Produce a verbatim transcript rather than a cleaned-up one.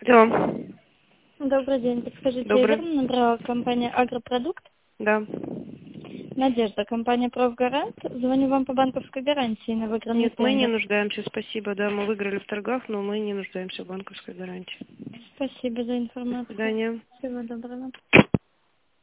Алло. Добрый день. Подскажите, я Добрый. верно набрала компания «Агропродукт»? Да. Надежда, компания «Профгарант». Звоню вам по банковской гарантии на выигранный Нет, мы не тендер. нуждаемся, спасибо. Да, мы выиграли в торгах, но мы не нуждаемся в банковской гарантии. Спасибо за До информацию. свидания. Всего доброго.